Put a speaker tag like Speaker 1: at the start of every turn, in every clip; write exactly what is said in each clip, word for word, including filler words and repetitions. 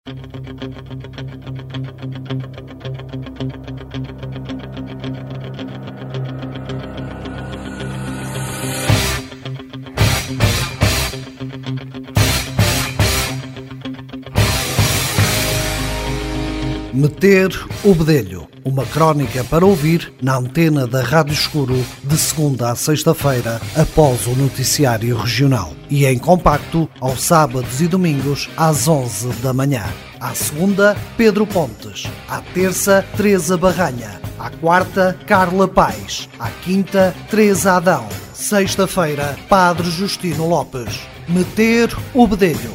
Speaker 1: Meter o bedelho, uma crónica para ouvir na antena da Rádio Escuro de segunda a sexta-feira após o noticiário regional e em compacto aos sábados e domingos às onze da manhã. À segunda, Pedro Pontes. À terça, Teresa Barranha. À quarta, Carla Paes. À quinta, Teresa Adão. Sexta-feira, Padre Justino Lopes. Meter o bedelho.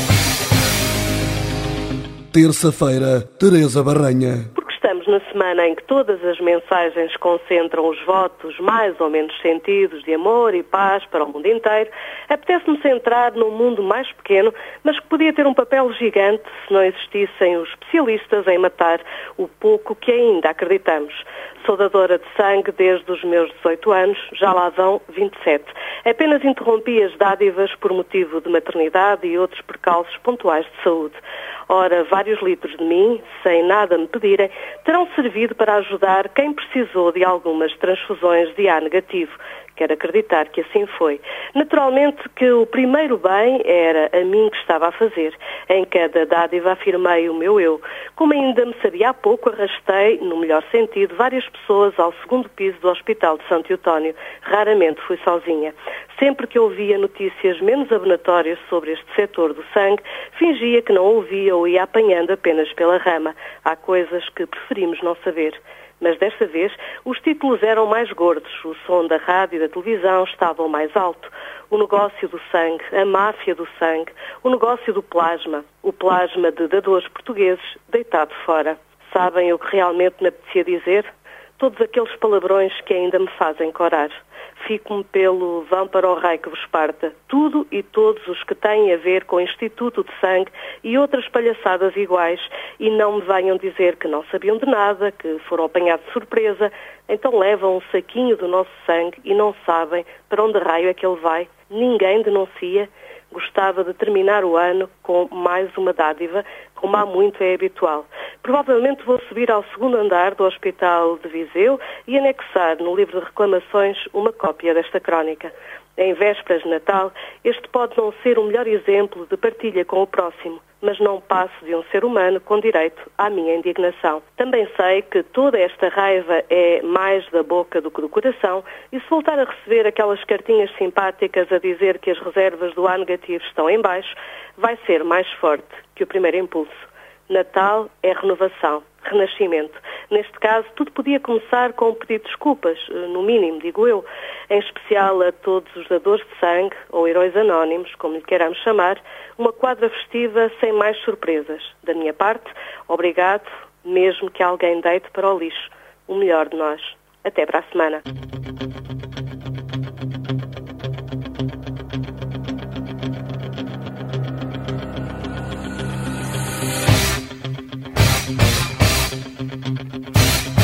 Speaker 1: Terça-feira, Teresa Barranha.
Speaker 2: Porque estamos na semana em que todas as mensagens concentram os votos mais ou menos sentidos de amor e paz para o mundo inteiro, apetece-me centrar num mundo mais pequeno, mas que podia ter um papel gigante se não existissem os especialistas em matar o pouco que ainda acreditamos. Sou dadora de sangue desde os meus dezoito anos, já lá vão vinte e sete. Apenas interrompi as dádivas por motivo de maternidade e outros percalços pontuais de saúde. Ora, vários litros de mim, sem nada me pedirem, terão servido para ajudar quem precisou de algumas transfusões de A negativo. Quero acreditar que assim foi. Naturalmente que o primeiro bem era a mim que estava a fazer. Em cada dádiva afirmei o meu eu. Como ainda me sabia há pouco, arrastei, no melhor sentido, várias pessoas ao segundo piso do Hospital de Santo Eutónio. Raramente fui sozinha. Sempre que ouvia notícias menos abonatórias sobre este setor do sangue, fingia que não ouvia ou ia apanhando apenas pela rama. Há coisas que preferimos não saber. Mas desta vez os títulos eram mais gordos, o som da rádio e da televisão estavam mais alto. O negócio do sangue, a máfia do sangue, o negócio do plasma, o plasma de dadores portugueses deitado fora. Sabem o que realmente me apetecia dizer? Todos aqueles palavrões que ainda me fazem corar. Fico-me pelo vão para o raio que vos parta. Tudo e todos os que têm a ver com o Instituto de Sangue e outras palhaçadas iguais, e não me venham dizer que não sabiam de nada, que foram apanhados de surpresa, então levam um saquinho do nosso sangue e não sabem para onde raio é que ele vai. Ninguém denuncia. Gostava de terminar o ano com mais uma dádiva, como há muito é habitual. Provavelmente vou subir ao segundo andar do Hospital de Viseu e anexar no livro de reclamações uma cópia desta crónica. Em vésperas de Natal, este pode não ser o melhor exemplo de partilha com o próximo, mas não passo de um ser humano com direito à minha indignação. Também sei que toda esta raiva é mais da boca do que do coração, e se voltar a receber aquelas cartinhas simpáticas a dizer que as reservas do A negativo estão em baixo, vai ser mais forte que o primeiro impulso. Natal é renovação, renascimento. Neste caso, tudo podia começar com um pedido de desculpas, no mínimo, digo eu, em especial a todos os dadores de sangue, ou heróis anónimos, como lhe queiramos chamar, uma quadra festiva sem mais surpresas. Da minha parte, obrigado, mesmo que alguém deite para o lixo o melhor de nós. Até para a semana.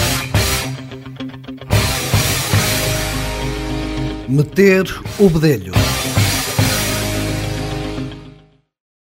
Speaker 1: Meter o bedelho.